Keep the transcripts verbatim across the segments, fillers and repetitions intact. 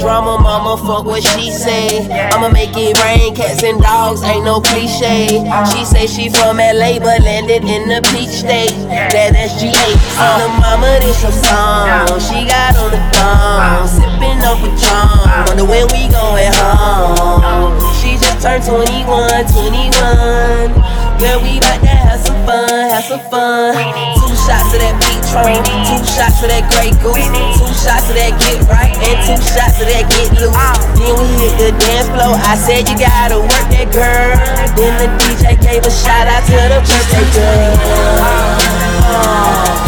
drama, mama, fuck what she say. I'ma make it rain, cats and dogs, ain't no cliche. She say she from L A, but landed in the Peach State. That that's G A. Little mama, this your song. She got on the thong, sipping up a drum. Wonder when we going home. She just turned twenty-one, twenty-one. Girl, we bout to have some fun, have some fun. Two shots of that Patron, two shots of that Grey Goose, two shots of that Get Right, and two shots of that Get Loose. Then we hit the dance floor. I said you gotta work that girl. Then the D J gave a shout out to the birthday girl. Oh.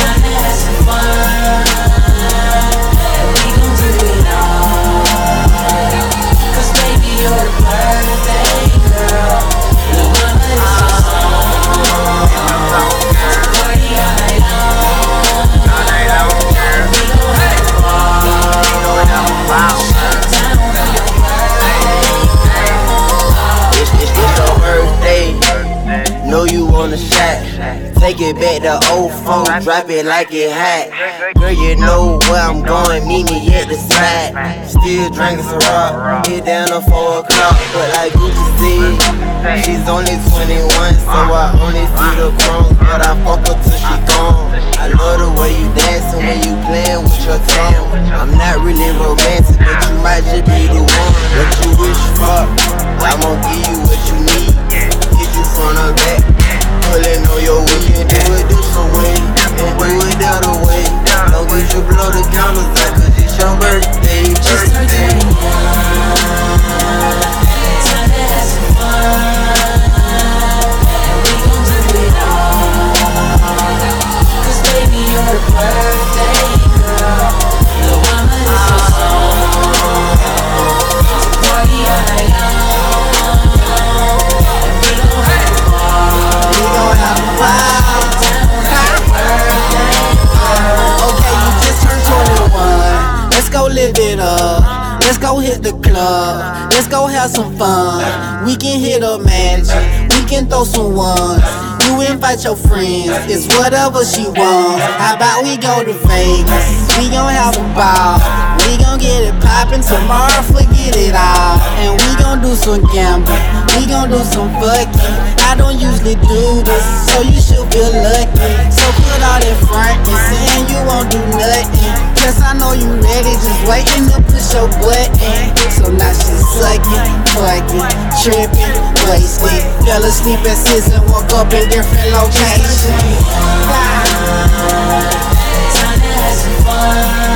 Know you on the shot, take it back to oh four, drop it like it hot. Girl, you know where I'm going, meet me at the spot. Still drinking some rock, get down to four o'clock. But like Gucci said, she's only twenty-one, so I only see the crumbs. But I fuck her till she gone. I love the way you dancing when you playing with your tongue. I'm not really romantic, but you might just be the one. What you wish for, I'ma give you what you need. From the back, pulling on your way. You can do it this way, and do it the other way. Long as you blow the candles out, cause it's your birthday. Just turn twenty-one, time to have some fun. And we gon' do it all, cause baby you're the birthday girl. Lil' mama, this your song. So party all night long. Live it up, let's go hit the club, let's go have some fun. We can hit a magic, we can throw some ones. You invite your friends, it's whatever she wants. How about we go to Vegas, we gon' have a ball. We gon' get it poppin', tomorrow forget it all. And we gon' do some gambling, we gon' do some fucking. I don't usually do this, so you should feel lucky. So put all that front and saying you won't do nothing. Cause I know you ready, just waiting to push your button. So now she's sucking, fucking, tripping, wasted. Fell asleep at six and woke up in different locations. Time to have some fun.